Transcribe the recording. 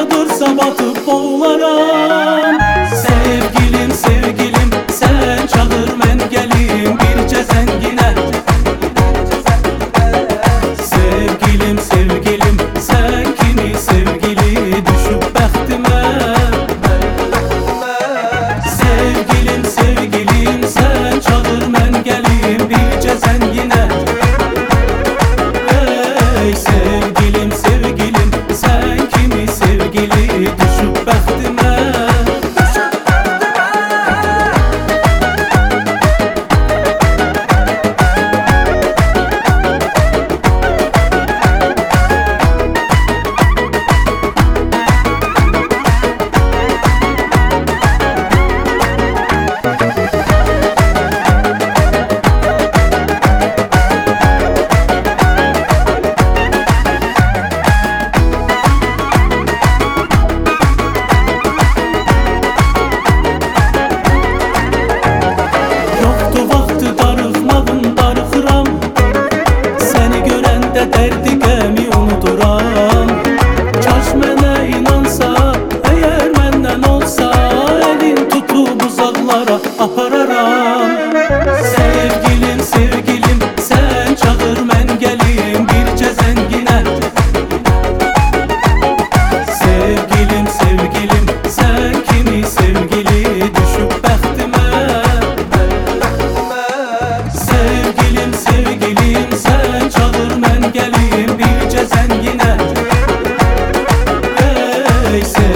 Suya dursa batıp boğularam. Sevgilim sevgilim sen çağır mən gelim bircə zəngine. Sevgilim sevgilim sen kimi sevgili düşüp bəxtimə. Sevgilim sevgilim sen çağır mən gelim bircə zəngine. Ey sevgilim sevgilim sen kimi sevgili düşüp bəxtimə. Derdi gəmi unuduram. Kaş mənə inansa, əgər məndən olsa, elin tutub uzaqlara apararam. Sevgilim sevgilim sen çağır mən gəlim bircə zənginə. Sevgilim sevgilim sen kimi sevgili düşüb bəxtimə. Sevgilim sevgilim sen çağır mən gəlim bircə zəngine. Ey sevgilim